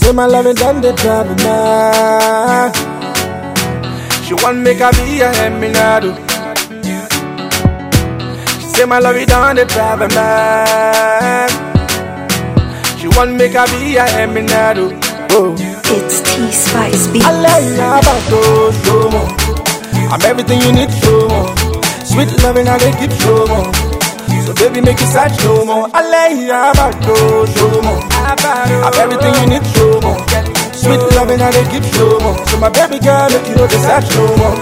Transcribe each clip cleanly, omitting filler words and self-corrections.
say my love is done, they drive me mad. She want make her be a Eminado. She say my love is done, they drive me mad. She want make her be a Eminado. Oh. It's T-Spice Beats. I love you about those show more. I'm everything you need, show more. Sweet loving, I they keep show more. So baby, make it sad, show more. I love you about those show more. I'm everything you need, show more. Sweet loving, I they keep show more. So my baby girl, make you know the sad show more.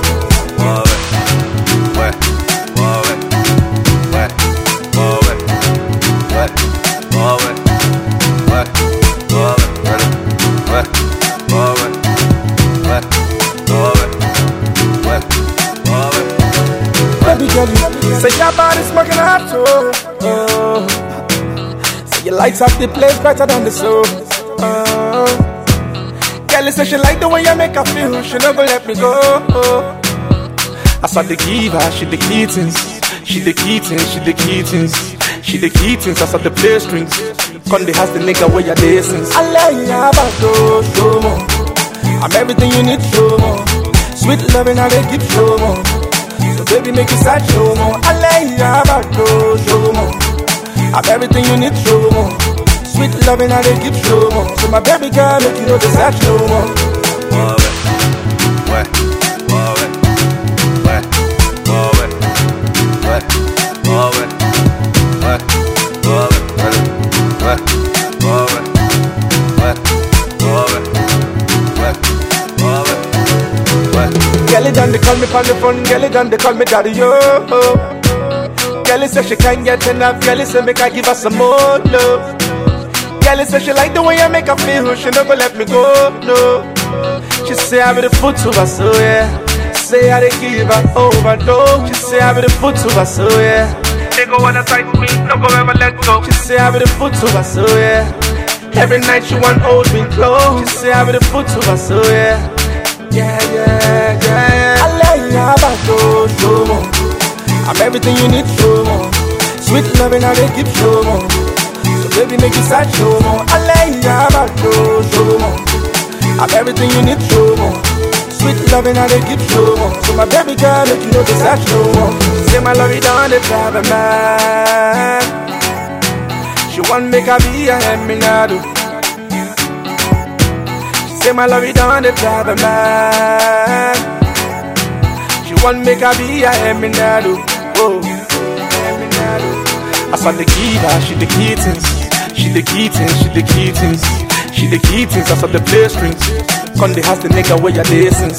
Say your body smoking hot too. Oh. Say your lights up the place better than the soul. Oh. Kelly say she like the way you make her feel. She never let me go. Oh. I saw the give her, she the Keatons. She the Keatons, she the Keatons. She the Keatons, I saw the play strings. Conde has the nigga where your distance. I love you about those show more. I'm everything you need, show more. Sweet loving, I they keep show more. So baby, make it sad, show more. I lay you about those, show more. I'm everything you need, show more. Sweet loving, I they keep show more. So my baby girl, make you know the sad, show more. Kelly done, they call me on the phone. Kelly done, they call me daddy, yo. Kelly said she can't get enough. Kelly said make I give her some more love. Kelly said she like the way I make her feel. She never let me go, no. She say I be the foot to her, so yeah. Say I they give her overdose. She say I be the foot to her, so yeah. They go on the side with me, don't go ever let go. She say I be the foot to her, so yeah. Every night she want hold me close. She say I be the foot to her, so yeah. Yeah. I love you about those, show more. I'm everything you need, show more. Sweet loving, I they keep show more. So baby, make it sad, show more. I love you about those, show more. I'm everything you need, show more. Sweet loving, I they keep show more. So my baby girl, make you know the sad, show more. Say my love is done, they drive a man. She want make her be a Eminado. Say my love is done, they drive a man. She want make her be a Eminado. Oh, Eminado. I saw the Kiva, she the Keatons. She the Keatons, she the Keatons. She the Keatons, I saw the play strings. Conde has the nigga where your distance.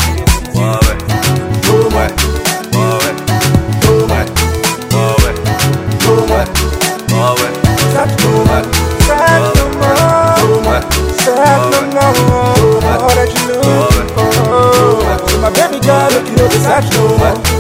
My baby girl, look, you know this, I know.